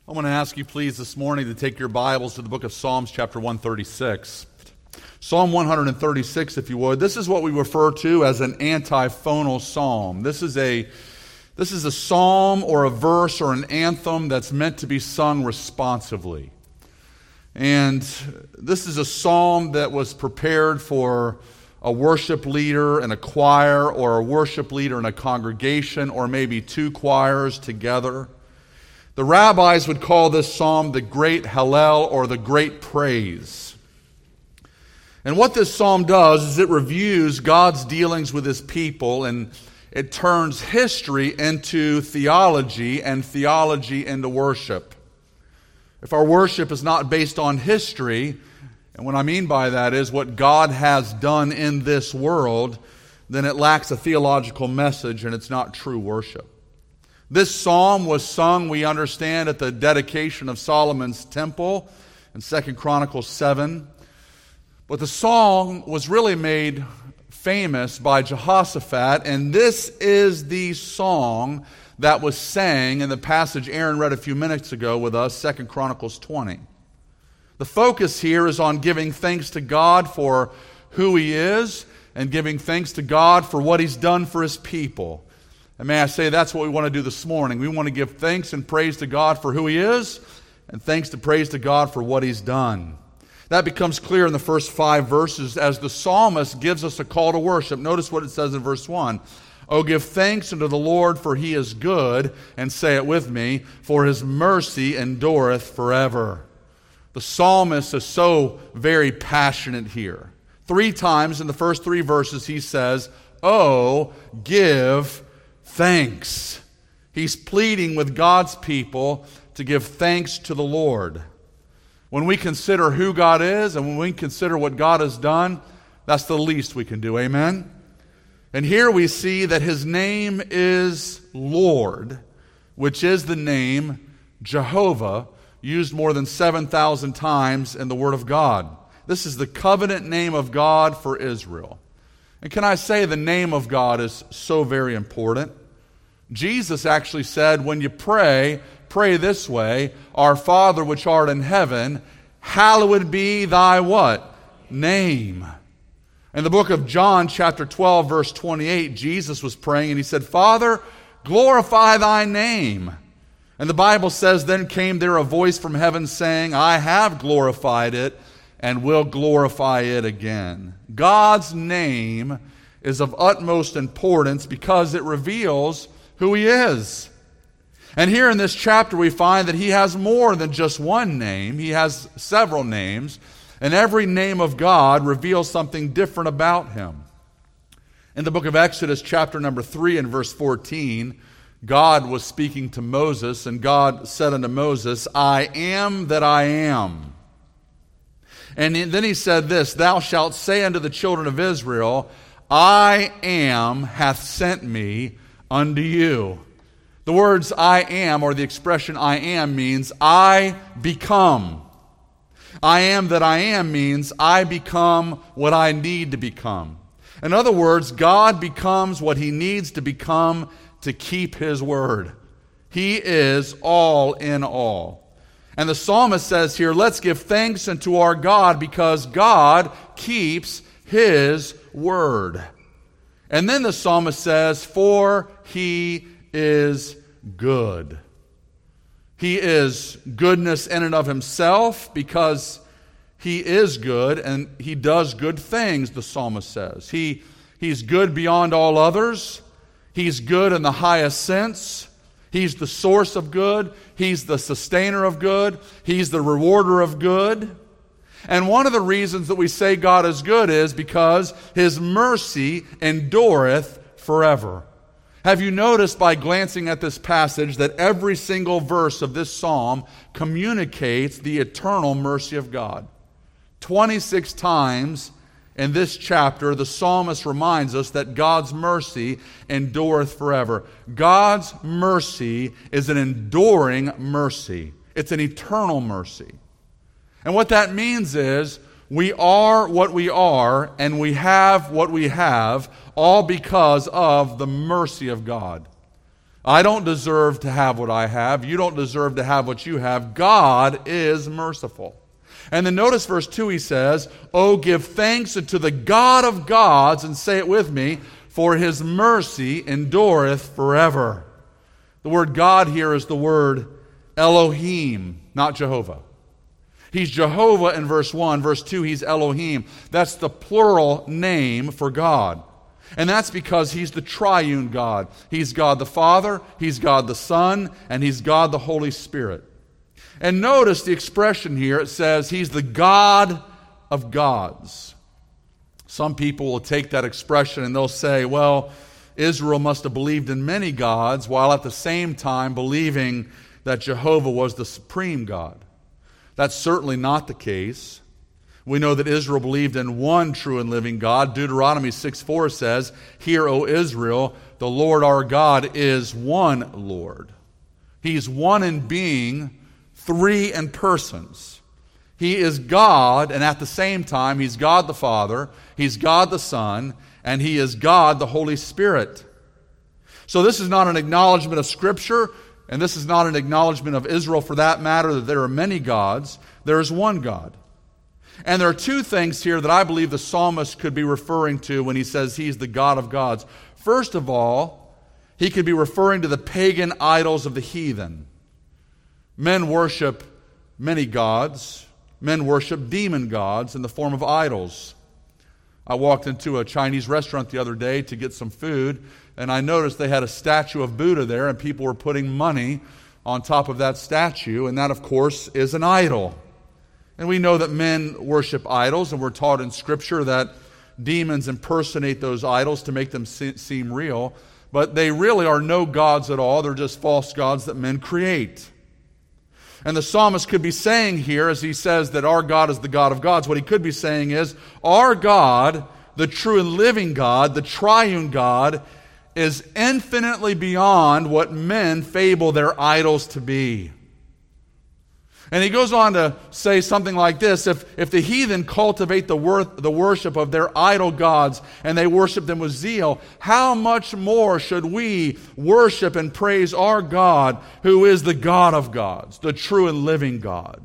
I want to ask you, please, this morning to take your Bibles to the book of Psalms, chapter 136. Psalm 136, if you would. This is what we refer to as an antiphonal psalm. This is a psalm or a verse or an anthem that's meant to be sung responsively. And this is a psalm that was prepared for a worship leader in a choir, or a worship leader in a congregation, or maybe two choirs together. The rabbis would call this psalm the Great Hallel, or the Great Praise. And what this psalm does is it reviews God's dealings with His people, and it turns history into theology and theology into worship. If our worship is not based on history, and what I mean by that is what God has done in this world, then it lacks a theological message and it's not true worship. This psalm was sung, we understand, at the dedication of Solomon's temple in 2 Chronicles 7. But the song was really made famous by Jehoshaphat, and this is the song that was sang in the passage Aaron read a few minutes ago with us, 2 Chronicles 20. The focus here is on giving thanks to God for who He is, and giving thanks to God for what He's done for His people. And may I say, that's what we want to do this morning. We want to give thanks and praise to God for who He is, and thanks to praise to God for what He's done. That becomes clear in the first 5 verses as the psalmist gives us a call to worship. Notice what it says in verse 1. "Oh, give thanks unto the Lord, for He is good," and say it with me, "for His mercy endureth forever." The psalmist is so very passionate here. 3 times in the first 3 verses he says, "Oh, give thanks." He's pleading with God's people to give thanks to the Lord. When we consider who God is and when we consider what God has done, that's the least we can do. Amen? And here we see that His name is Lord, which is the name Jehovah, used more than 7,000 times in the Word of God. This is the covenant name of God for Israel. And can I say the name of God is so very important? Jesus actually said, when you pray, pray this way: "Our Father which art in heaven, hallowed be thy" what? Name. In the book of John, chapter 12, verse 28, Jesus was praying and He said, "Father, glorify thy name." And the Bible says, "Then came there a voice from heaven saying, I have glorified it and will glorify it again." God's name is of utmost importance because it reveals who He is. And here in this chapter we find that He has more than just one name. He has several names. And every name of God reveals something different about Him. In the book of Exodus, chapter number 3 and verse 14, God was speaking to Moses, and God said unto Moses, "I am that I am." And then He said this, "Thou shalt say unto the children of Israel, I am hath sent me unto you." The words "I am," or the expression "I am," means I become. I am that I am means I become what I need to become. In other words, God becomes what He needs to become to keep His word. He is all in all. And the psalmist says here, let's give thanks unto our God because God keeps His word. And then the psalmist says, for He is good. He is goodness in and of Himself because He is good and He does good things, the psalmist says. He's good beyond all others. He's good in the highest sense. He's the source of good. He's the sustainer of good. He's the rewarder of good. And one of the reasons that we say God is good is because His mercy endureth forever. Have you noticed by glancing at this passage that every single verse of this psalm communicates the eternal mercy of God? 26 times in this chapter, the psalmist reminds us that God's mercy endureth forever. God's mercy is an enduring mercy. It's an eternal mercy. And what that means is we are what we are and we have what we have all because of the mercy of God. I don't deserve to have what I have. You don't deserve to have what you have. God is merciful. And then notice verse 2, he says, "Oh, give thanks unto the God of gods," and say it with me, "for his mercy endureth forever." The word God here is the word Elohim, not Jehovah. He's Jehovah in verse 1. Verse 2, he's Elohim. That's the plural name for God. And that's because he's the triune God. He's God the Father, he's God the Son, and he's God the Holy Spirit. And notice the expression here. It says he's the God of gods. Some people will take that expression and they'll say, well, Israel must have believed in many gods while at the same time believing that Jehovah was the supreme God. That's certainly not the case. We know that Israel believed in one true and living God. Deuteronomy 6:4 says, "Hear, O Israel, the Lord our God is one Lord." He's one in being, three in persons. He is God, and at the same time, he's God the Father, he's God the Son, and he is God the Holy Spirit. So this is not an acknowledgement of Scripture, and this is not an acknowledgement of Israel for that matter, that there are many gods. There is one God. And there are two things here that I believe the psalmist could be referring to when he says he's the God of gods. First of all, he could be referring to the pagan idols of the heathen. Men worship many gods. Men worship demon gods in the form of idols. I walked into a Chinese restaurant the other day to get some food, and I noticed they had a statue of Buddha there, and people were putting money on top of that statue, and that, of course, is an idol. And we know that men worship idols, and we're taught in Scripture that demons impersonate those idols to make them seem real. But they really are no gods at all. They're just false gods that men create. And the psalmist could be saying here, as he says that our God is the God of gods, what he could be saying is, our God, the true and living God, the triune God, is infinitely beyond what men fable their idols to be. And he goes on to say something like this: if the heathen cultivate the worship of their idol gods and they worship them with zeal, how much more should we worship and praise our God, who is the God of gods, the true and living God?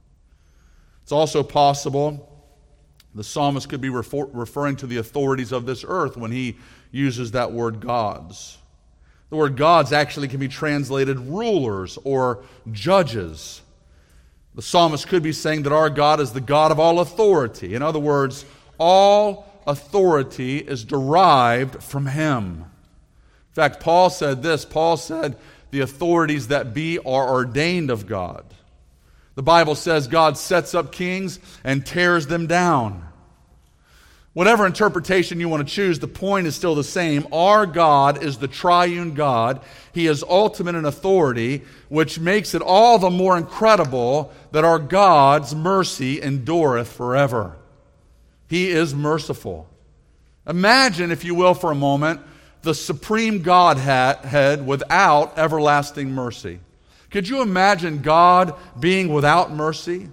It's also possible the psalmist could be referring to the authorities of this earth when he uses that word gods. The word gods actually can be translated rulers or judges. The psalmist could be saying that our God is the God of all authority. In other words, all authority is derived from him. In fact, Paul said this. Paul said, the authorities that be are ordained of God. The Bible says God sets up kings and tears them down. Whatever interpretation you want to choose, the point is still the same. Our God is the triune God. He is ultimate in authority, which makes it all the more incredible that our God's mercy endureth forever. He is merciful. Imagine, if you will, for a moment, the supreme Godhead without everlasting mercy. Could you imagine God being without mercy?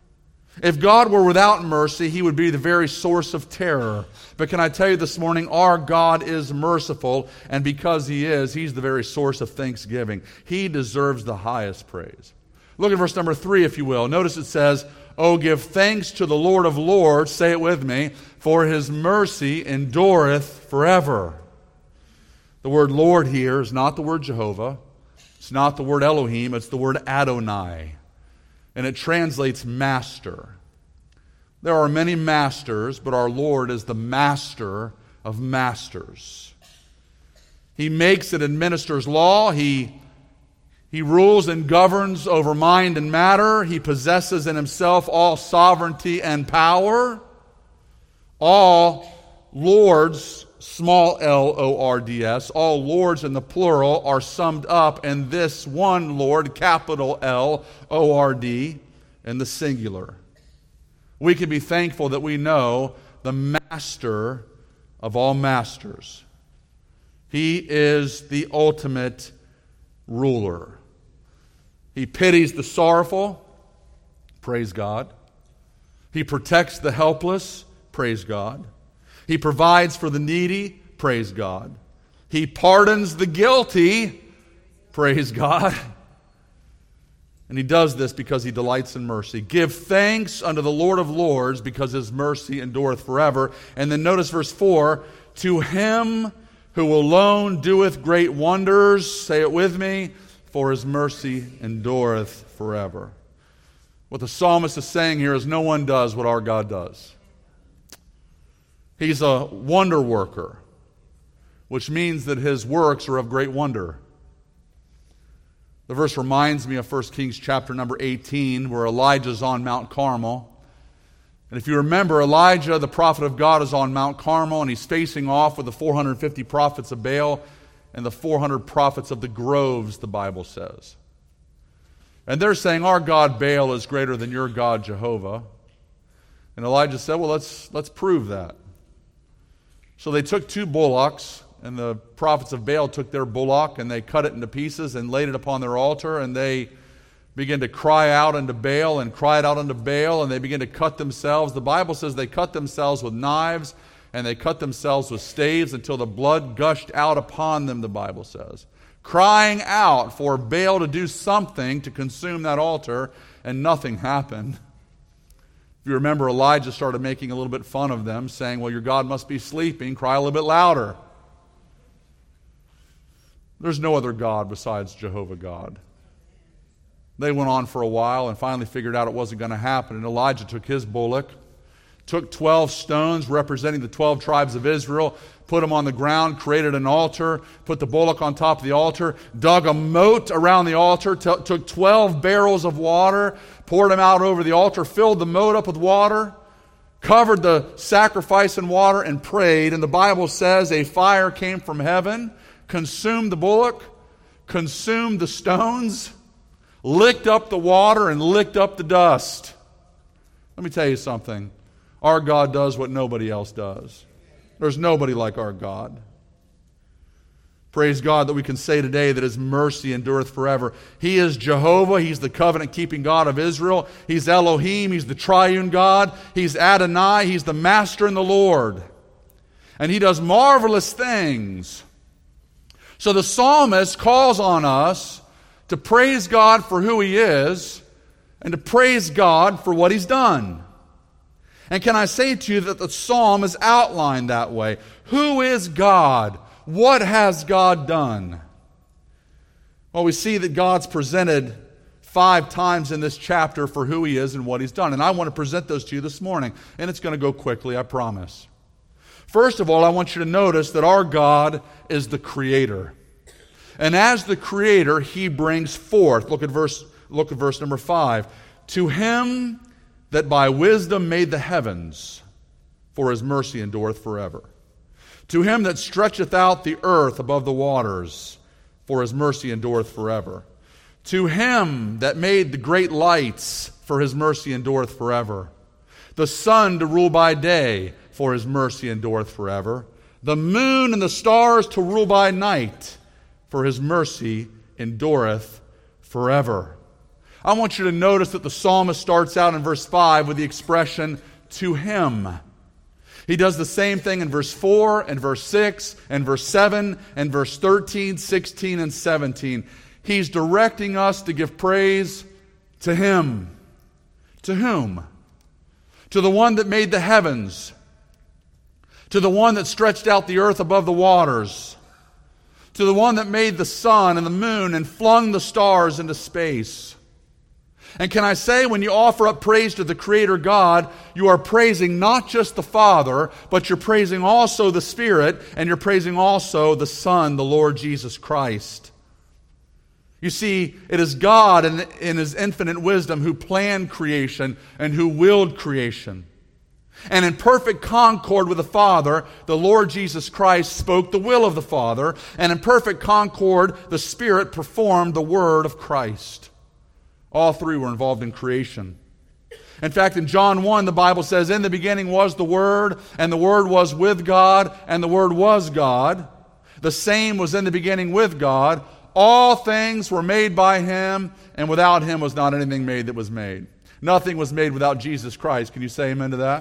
If God were without mercy, he would be the very source of terror. But can I tell you this morning, our God is merciful, and because he is, he's the very source of thanksgiving. He deserves the highest praise. Look at verse number 3, if you will. Notice it says, "Oh, give thanks to the Lord of lords," say it with me, "for his mercy endureth forever." The word Lord here is not the word Jehovah. It's not the word Elohim. It's the word Adonai. And it translates master. There are many masters, but our Lord is the master of masters. He makes and administers law. He rules and governs over mind and matter. He possesses in himself all sovereignty and power. All lords, small L-O-R-D-S, all lords in the plural are summed up in this one Lord, capital L-O-R-D, in the singular. We can be thankful that we know the master of all masters. He is the ultimate ruler. He pities the sorrowful, praise God. He protects the helpless, praise God. He provides for the needy, praise God. He pardons the guilty, Praise God. And he does this because he delights in mercy. Give thanks unto the Lord of Lords, because his mercy endureth forever. And then notice verse 4, to him who alone doeth great wonders, say it with me, for his mercy endureth forever. What the psalmist is saying here is no one does what our God does. He's a wonder worker, which means that his works are of great wonder. The verse reminds me of 1 Kings chapter number 18, where Elijah's on Mount Carmel. And if you remember, Elijah, the prophet of God, is on Mount Carmel, and he's facing off with the 450 prophets of Baal and the 400 prophets of the groves, the Bible says. And they're saying, our God Baal is greater than your God Jehovah. And Elijah said, well, let's prove that. So they took 2 bullocks, and the prophets of Baal took their bullock, and they cut it into pieces and laid it upon their altar, and they began to cry out unto Baal and cried out unto Baal, and they began to cut themselves. The Bible says they cut themselves with knives, and they cut themselves with staves until the blood gushed out upon them, the Bible says. Crying out for Baal to do something to consume that altar, and nothing happened. If you remember, Elijah started making a little bit fun of them, saying, well, your God must be sleeping, cry a little bit louder. There's no other God besides Jehovah God. They went on for a while and finally figured out it wasn't going to happen. And Elijah took his bullock, took 12 stones representing the 12 tribes of Israel, put them on the ground, created an altar, put the bullock on top of the altar, dug a moat around the altar, took 12 barrels of water, poured them out over the altar, filled the moat up with water, covered the sacrifice in water, and prayed. And the Bible says a fire came from heaven, consumed the bullock, consumed the stones, licked up the water, and licked up the dust. Let me tell you something. Our God does what nobody else does. There's nobody like our God. Praise God that we can say today that his mercy endureth forever. He is Jehovah. He's the covenant-keeping God of Israel. He's Elohim. He's the triune God. He's Adonai. He's the Master and the Lord. And he does marvelous things. So the psalmist calls on us to praise God for who he is and to praise God for what he's done. And can I say to you that the psalm is outlined that way? Who is God? What has God done? Well, we see that God's presented 5 times in this chapter for who he is and what he's done. And I want to present those to you this morning. And it's going to go quickly, I promise. First of all, I want you to notice that our God is the Creator. And as the Creator, he brings forth, look at verse number 5, to him that by wisdom made the heavens, for his mercy endureth forever. To him that stretcheth out the earth above the waters, for his mercy endureth forever. To him that made the great lights, for his mercy endureth forever. The sun to rule by day, for his mercy endureth forever. The moon and the stars to rule by night, for his mercy endureth forever. I want you to notice that the psalmist starts out in verse 5 with the expression, to him. He does the same thing in verse 4 and verse 6 and verse 7 and verse 13, 16, and 17. He's directing us to give praise to him. To whom? To the one that made the heavens. To the one that stretched out the earth above the waters. To the one that made the sun and the moon and flung the stars into space. And can I say, when you offer up praise to the Creator God, you are praising not just the Father, but you're praising also the Spirit, and you're praising also the Son, the Lord Jesus Christ. You see, it is God in his infinite wisdom who planned creation and who willed creation. And in perfect concord with the Father, the Lord Jesus Christ spoke the will of the Father, and in perfect concord, the Spirit performed the word of Christ. All 3 were involved in creation. In fact, in John 1, the Bible says, in the beginning was the Word, and the Word was with God, and the Word was God. The same was in the beginning with God. All things were made by him, and without him was not anything made that was made. Nothing was made without Jesus Christ. Can you say amen to that?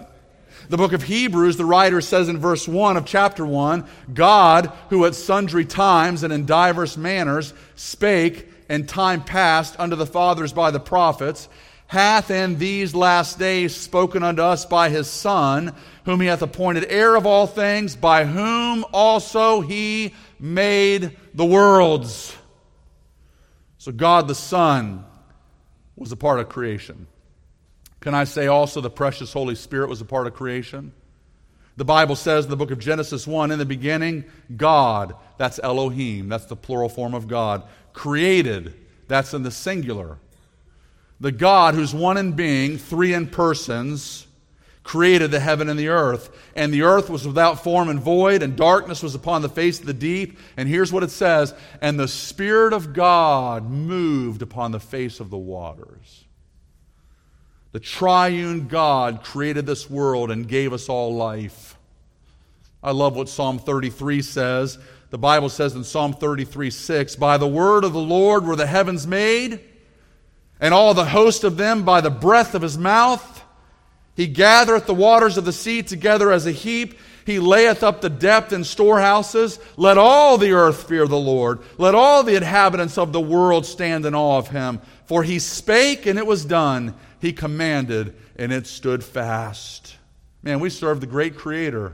The book of Hebrews, the writer says in verse 1 of chapter 1, God, who at sundry times and in divers manners spake in time past unto the fathers by the prophets, hath in these last days spoken unto us by his Son, whom he hath appointed heir of all things, by whom also he made the worlds. So God the Son was a part of creation. Can I say also the precious Holy Spirit was a part of creation? The Bible says in the book of Genesis 1, in the beginning, God, that's Elohim, that's the plural form of God, created, that's in the singular. The God who's one in being, three in persons, created the heaven and the earth. And the earth was without form and void, and darkness was upon the face of the deep. And here's what it says, and the Spirit of God moved upon the face of the waters. The triune God created this world and gave us all life. I love what Psalm 33 says. The Bible says in Psalm 33:6, by the word of the Lord were the heavens made, and all the host of them by the breath of his mouth. He gathereth the waters of the sea together as a heap. He layeth up the depth in storehouses. Let all the earth fear the Lord. Let all the inhabitants of the world stand in awe of him. For he spake, and it was done. He commanded, and it stood fast. Man, we serve the great Creator.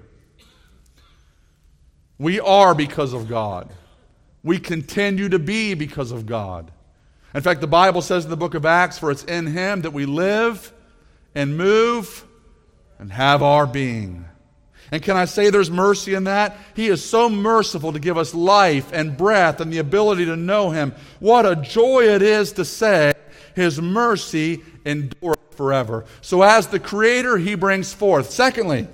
We are because of God. We continue to be because of God. In fact, the Bible says in the book of Acts, for it's in him that we live and move and have our being. And can I say there's mercy in that? He is so merciful to give us life and breath and the ability to know him. What a joy it is to say, his mercy endureth forever. So as the Creator, he brings forth. Secondly,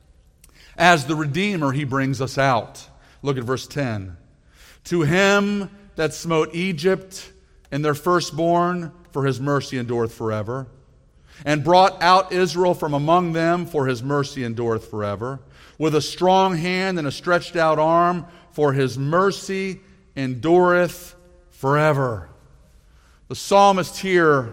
as the Redeemer, he brings us out. Look at verse 10. To him that smote Egypt and their firstborn, for his mercy endureth forever. And brought out Israel from among them, for his mercy endureth forever. With a strong hand and a stretched out arm, for his mercy endureth forever. The psalmist here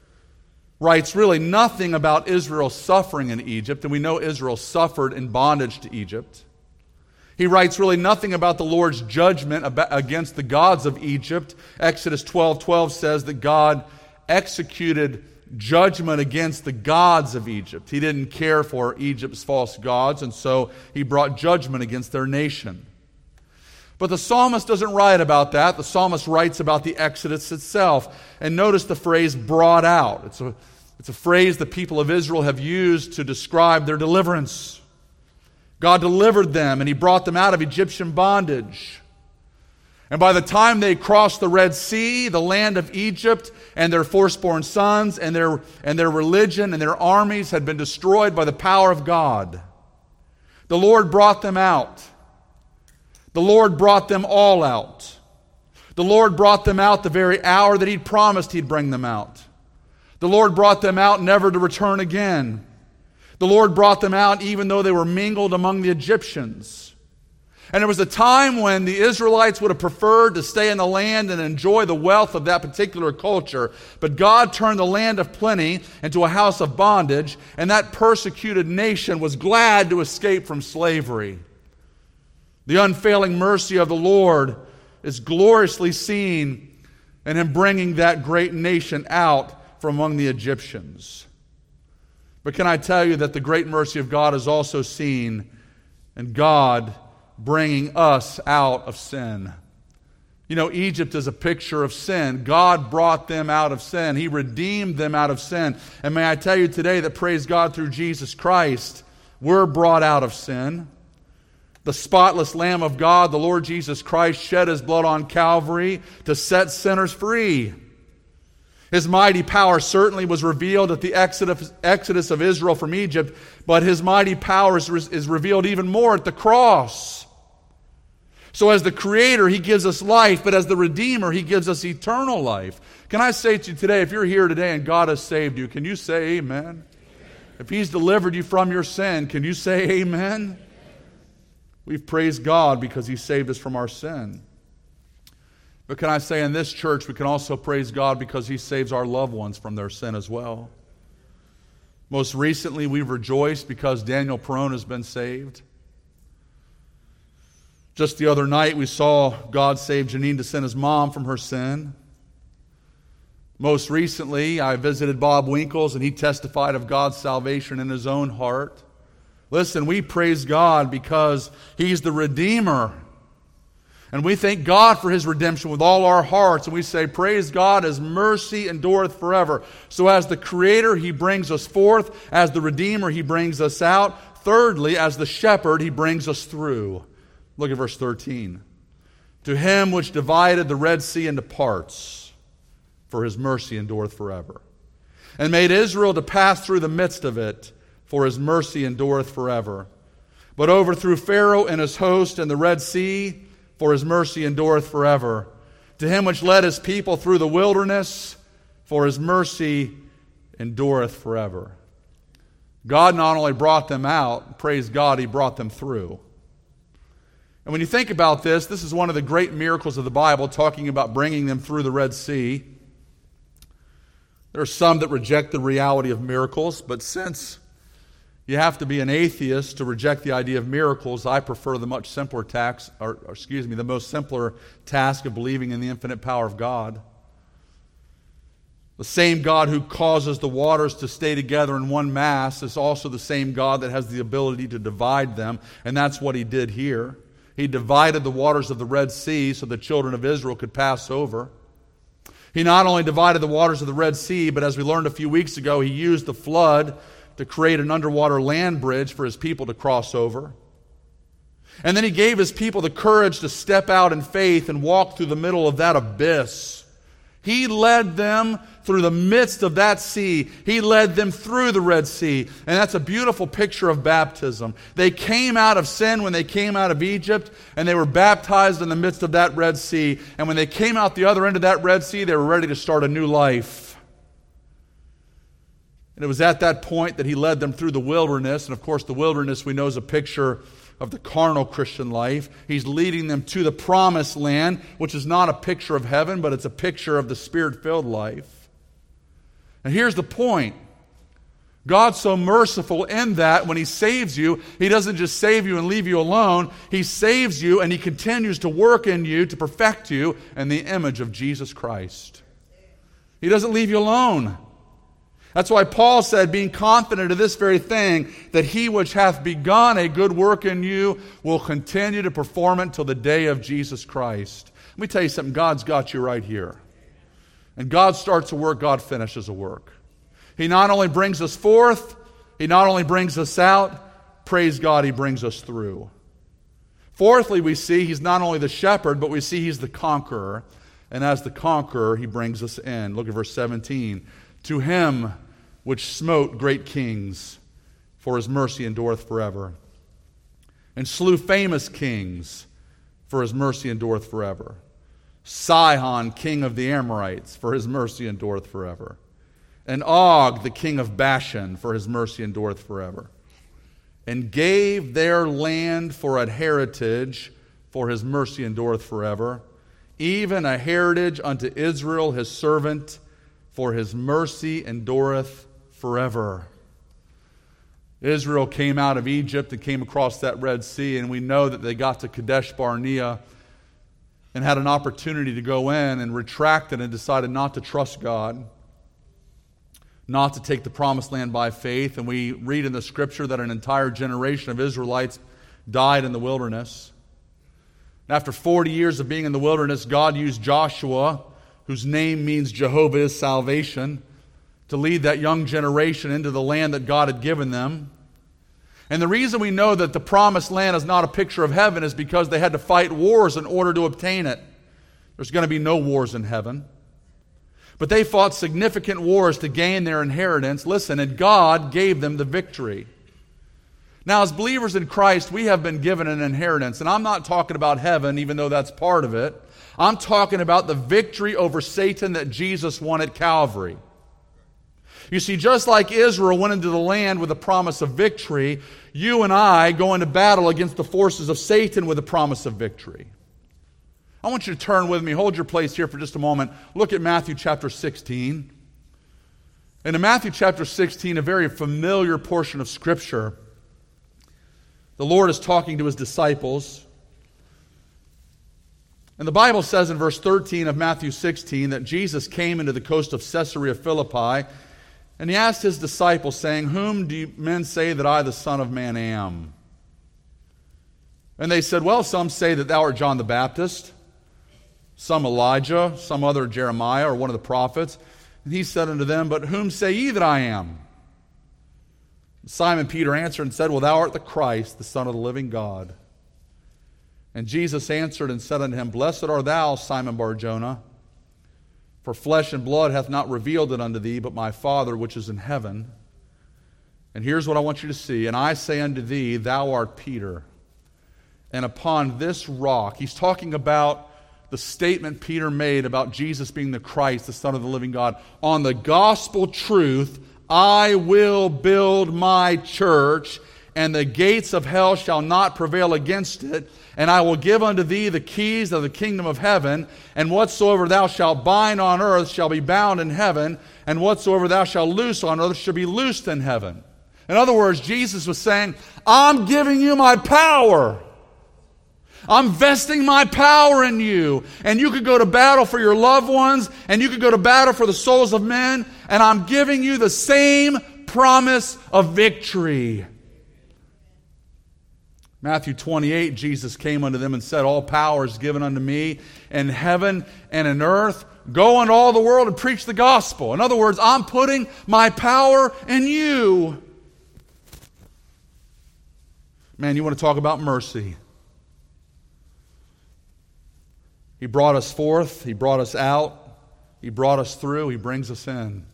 writes really nothing about Israel's suffering in Egypt, and we know Israel suffered in bondage to Egypt. He writes really nothing about the Lord's judgment against the gods of Egypt. Exodus 12:12 says that God executed judgment against the gods of Egypt. He didn't care for Egypt's false gods, and so he brought judgment against their nation. But the psalmist doesn't write about that. The psalmist writes about the Exodus itself. And notice the phrase brought out. It's a phrase the people of Israel have used to describe their deliverance. God delivered them, and he brought them out of Egyptian bondage. And by the time they crossed the Red Sea, the land of Egypt and their firstborn sons and their religion and their armies had been destroyed by the power of God. The Lord brought them out. The Lord brought them all out. The Lord brought them out the very hour that he'd promised he'd bring them out. The Lord brought them out never to return again. The Lord brought them out even though they were mingled among the Egyptians. And there was a time when the Israelites would have preferred to stay in the land and enjoy the wealth of that particular culture. But God turned the land of plenty into a house of bondage, and that persecuted nation was glad to escape from slavery. The unfailing mercy of the Lord is gloriously seen in him bringing that great nation out from among the Egyptians. But can I tell you that the great mercy of God is also seen in God bringing us out of sin? You know, Egypt is a picture of sin. God brought them out of sin. He redeemed them out of sin. And may I tell you today that, praise God, through Jesus Christ, we're brought out of sin. The spotless Lamb of God, the Lord Jesus Christ, shed his blood on Calvary to set sinners free. His mighty power certainly was revealed at the exodus of Israel from Egypt, but his mighty power is revealed even more at the cross. So as the Creator, he gives us life, but as the Redeemer, he gives us eternal life. Can I say to you today, if you're here today and God has saved you, can you say amen? If he's delivered you from your sin, can you say amen? We've praised God because he saved us from our sin. But can I say in this church, we can also praise God because he saves our loved ones from their sin as well. Most recently, we've rejoiced because Daniel Perone has been saved. Just the other night, we saw God save Janine DeSena's mom from her sin. Most recently, I visited Bob Winkles, and he testified of God's salvation in his own heart. Listen, we praise God because He's the Redeemer. And we thank God for His redemption with all our hearts. And we say, praise God, His mercy endureth forever. So as the Creator, He brings us forth. As the Redeemer, He brings us out. Thirdly, as the Shepherd, He brings us through. Look at verse 13. To Him which divided the Red Sea into parts, for His mercy endureth forever. And made Israel to pass through the midst of it, for His mercy endureth forever. But overthrew Pharaoh and his host and the Red Sea, for His mercy endureth forever. To Him which led His people through the wilderness, for His mercy endureth forever. God not only brought them out, praise God, He brought them through. And when you think about this, this is one of the great miracles of the Bible, talking about bringing them through the Red Sea. There are some that reject the reality of miracles, but since you have to be an atheist to reject the idea of miracles, I prefer the much simpler the most simpler task of believing in the infinite power of God. The same God who causes the waters to stay together in one mass is also the same God that has the ability to divide them, and that's what He did here. He divided the waters of the Red Sea so the children of Israel could pass over. He not only divided the waters of the Red Sea, but as we learned a few weeks ago, He used the flood to create an underwater land bridge for His people to cross over. And then He gave His people the courage to step out in faith and walk through the middle of that abyss. He led them through the midst of that sea. He led them through the Red Sea. And that's a beautiful picture of baptism. They came out of sin when they came out of Egypt, and they were baptized in the midst of that Red Sea. And when they came out the other end of that Red Sea, they were ready to start a new life. And it was at that point that He led them through the wilderness. And of course, the wilderness we know is a picture of the carnal Christian life. He's leading them to the promised land, which is not a picture of heaven, but it's a picture of the Spirit-filled life. And here's the point. God's so merciful in that when He saves you, He doesn't just save you and leave you alone. He saves you and He continues to work in you to perfect you in the image of Jesus Christ. He doesn't leave you alone. That's why Paul said, being confident of this very thing, that He which hath begun a good work in you will continue to perform it till the day of Jesus Christ. Let me tell you something, God's got you right here. And God starts a work, God finishes a work. He not only brings us forth, He not only brings us out, praise God, He brings us through. Fourthly, we see He's not only the shepherd, but we see He's the conqueror. And as the conqueror, He brings us in. Look at verse 17. To Him which smote great kings, for His mercy endureth forever. And slew famous kings, for His mercy endureth forever. Sihon, king of the Amorites, for His mercy endureth forever. And Og, the king of Bashan, for His mercy endureth forever. And gave their land for a heritage, for His mercy endureth forever. Even a heritage unto Israel His servant, for His mercy endureth forever. Israel came out of Egypt and came across that Red Sea, and we know that they got to Kadesh Barnea and had an opportunity to go in and retracted and decided not to trust God, not to take the promised land by faith. And we read in the Scripture that an entire generation of Israelites died in the wilderness. And after 40 years of being in the wilderness, God used Joshua, whose name means Jehovah is salvation, to lead that young generation into the land that God had given them. And the reason we know that the promised land is not a picture of heaven is because they had to fight wars in order to obtain it. There's going to be no wars in heaven. But they fought significant wars to gain their inheritance. Listen, and God gave them the victory. Now, as believers in Christ, we have been given an inheritance. And I'm not talking about heaven, even though that's part of it. I'm talking about the victory over Satan that Jesus won at Calvary. You see, just like Israel went into the land with a promise of victory, you and I go into battle against the forces of Satan with a promise of victory. I want you to turn with me, hold your place here for just a moment. Look at Matthew chapter 16. And in Matthew chapter 16, a very familiar portion of Scripture, the Lord is talking to his disciples. And the Bible says in verse 13 of Matthew 16 that Jesus came into the coast of Caesarea Philippi, and he asked his disciples, saying, "Whom do men say that I, the Son of Man, am?" And they said, "Well, some say that thou art John the Baptist, some Elijah, some other Jeremiah, or one of the prophets." And he said unto them, "But whom say ye that I am?" Simon Peter answered and said, "Well, thou art the Christ, the Son of the living God." And Jesus answered and said unto him, "Blessed art thou, Simon Bar-Jonah, for flesh and blood hath not revealed it unto thee, but my Father which is in heaven. And here's what I want you to see. And I say unto thee, thou art Peter. And upon this rock," he's talking about the statement Peter made about Jesus being the Christ, the Son of the living God, "on the gospel truth, I will build my church, and the gates of hell shall not prevail against it. And I will give unto thee the keys of the kingdom of heaven, and whatsoever thou shalt bind on earth shall be bound in heaven, and whatsoever thou shalt loose on earth shall be loosed in heaven." In other words, Jesus was saying, I'm giving you my power. I'm vesting my power in you. And you could go to battle for your loved ones, and you could go to battle for the souls of men, and I'm giving you the same promise of victory. Matthew 28, Jesus came unto them and said, "All power is given unto me in heaven and in earth. Go into all the world and preach the gospel." In other words, I'm putting my power in you. Man, you want to talk about mercy. He brought us forth. He brought us out. He brought us through. He brings us in.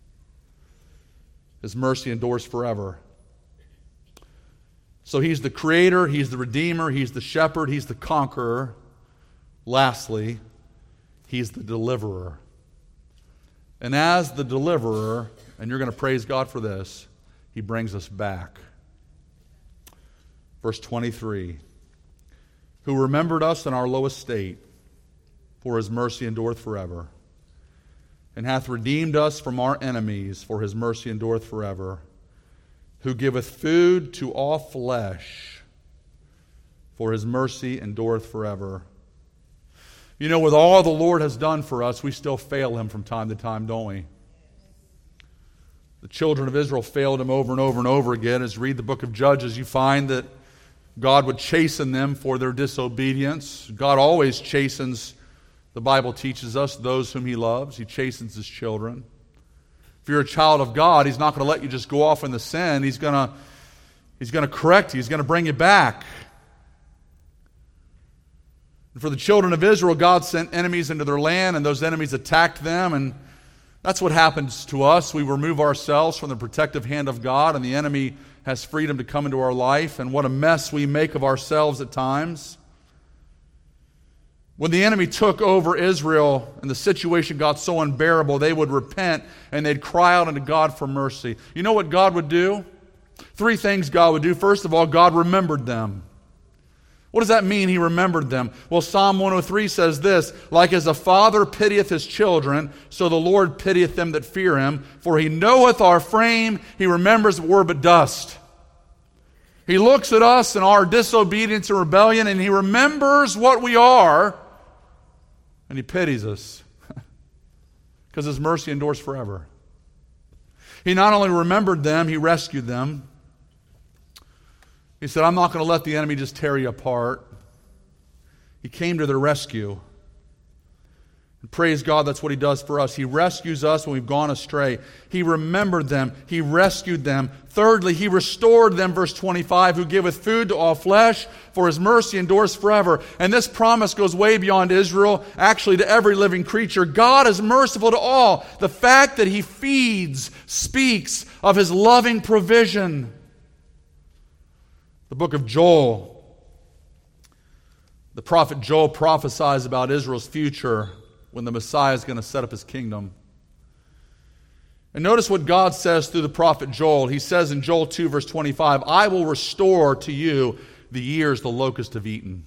His mercy endures forever. So he's the creator, he's the redeemer, he's the shepherd, he's the conqueror. Lastly, he's the deliverer. And as the deliverer, and you're going to praise God for this, he brings us back. Verse 23, "Who remembered us in our low estate, for his mercy endureth forever, and hath redeemed us from our enemies, for his mercy endureth forever, who giveth food to all flesh, for his mercy endureth forever." You know, with all the Lord has done for us, we still fail him from time to time, don't we? The children of Israel failed him over and over and over again. As you read the book of Judges, you find that God would chasten them for their disobedience. God always chastens, the Bible teaches us, those whom he loves. He chastens his children. If you're a child of God, he's not going to let you just go off in the sin. He's going to correct you. He's going to bring you back. And for the children of Israel, God sent enemies into their land, and those enemies attacked them. And that's what happens to us. We remove ourselves from the protective hand of God, and the enemy has freedom to come into our life. And what a mess we make of ourselves at times. When the enemy took over Israel and the situation got so unbearable, they would repent and they'd cry out unto God for mercy. You know what God would do? 3 things God would do. First of all, God remembered them. What does that mean, he remembered them? Well, Psalm 103 says this, "Like as a father pitieth his children, so the Lord pitieth them that fear him. For he knoweth our frame, he remembers that we're but dust." He looks at us and our disobedience and rebellion, and he remembers what we are, and he pities us because his mercy endures forever. He not only remembered them, he rescued them. He said, I'm not going to let the enemy just tear you apart. He came to their rescue. And praise God, that's what he does for us. He rescues us when we've gone astray. He remembered them. He rescued them. Thirdly, he restored them, verse 25, "Who giveth food to all flesh, for his mercy endures forever." And this promise goes way beyond Israel, actually to every living creature. God is merciful to all. The fact that he feeds speaks of his loving provision. The book of Joel, the prophet Joel prophesies about Israel's future when the Messiah is going to set up his kingdom. And notice what God says through the prophet Joel. He says in Joel 2, verse 25, "I will restore to you the years the locusts have eaten.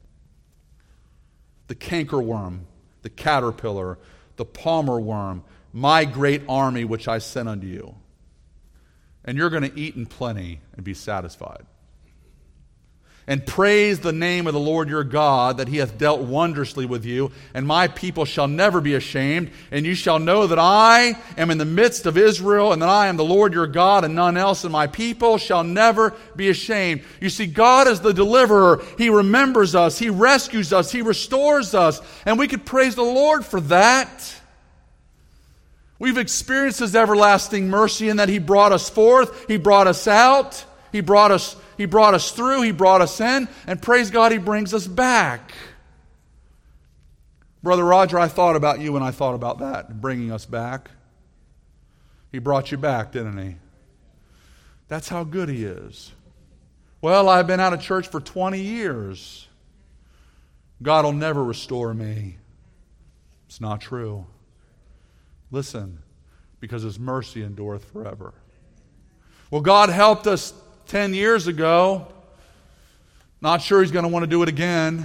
The cankerworm, the caterpillar, the palmer worm, my great army which I sent unto you. And you're going to eat in plenty and be satisfied. And praise the name of the Lord your God, that he hath dealt wondrously with you, and my people shall never be ashamed, and you shall know that I am in the midst of Israel, and that I am the Lord your God, and none else, and my people shall never be ashamed. You see, God is the deliverer. He remembers us, he rescues us, he restores us, and we could praise the Lord for that. We've experienced his everlasting mercy in that he brought us forth, he brought us out, he brought us through, he brought us in, and praise God, he brings us back. Brother Roger, I thought about you when I thought about that, bringing us back. He brought you back, didn't he? That's how good he is. Well, I've been out of church for 20 years. God will never restore me. It's not true. Listen, because his mercy endureth forever. Well, God helped us 10 years ago. Not sure he's going to want to do it again.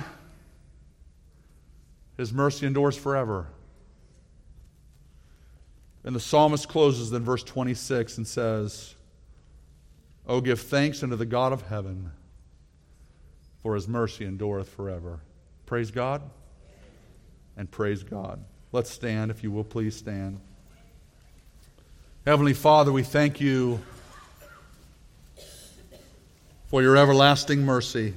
His mercy endures forever. And the psalmist closes in verse 26 and says, "Oh, give thanks unto the God of heaven, for his mercy endureth forever." Praise God and praise God. Let's stand, if you will please stand. Heavenly Father, we thank you for your everlasting mercy.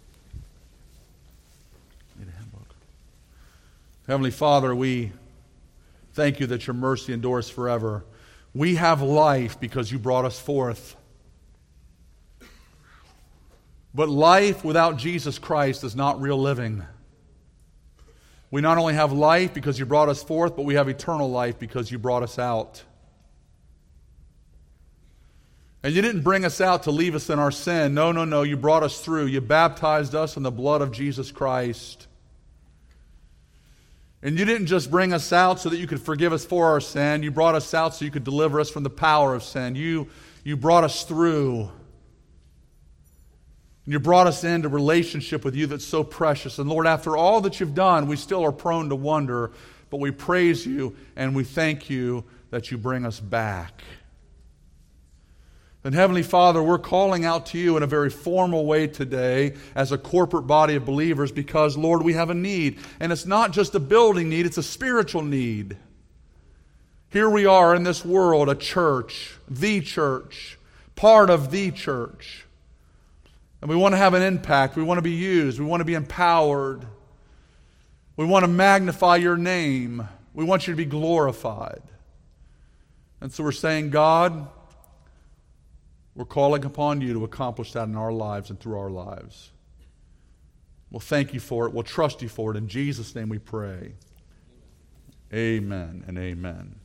Heavenly Father, we thank you that your mercy endures forever. We have life because you brought us forth. But life without Jesus Christ is not real living. We not only have life because you brought us forth, but we have eternal life because you brought us out. And you didn't bring us out to leave us in our sin. No. You brought us through. You baptized us in the blood of Jesus Christ. And you didn't just bring us out so that you could forgive us for our sin. You brought us out so you could deliver us from the power of sin. You brought us through. And you brought us into relationship with you that's so precious. And Lord, after all that you've done, we still are prone to wonder, but we praise you and we thank you that you bring us back. And Heavenly Father, we're calling out to you in a very formal way today as a corporate body of believers because, Lord, we have a need. And it's not just a building need, it's a spiritual need. Here we are in this world, a church, part of the church. And we want to have an impact. We want to be used. We want to be empowered. We want to magnify your name. We want you to be glorified. And so we're saying, God, we're calling upon you to accomplish that in our lives and through our lives. We'll thank you for it. We'll trust you for it. In Jesus' name we pray. Amen and amen.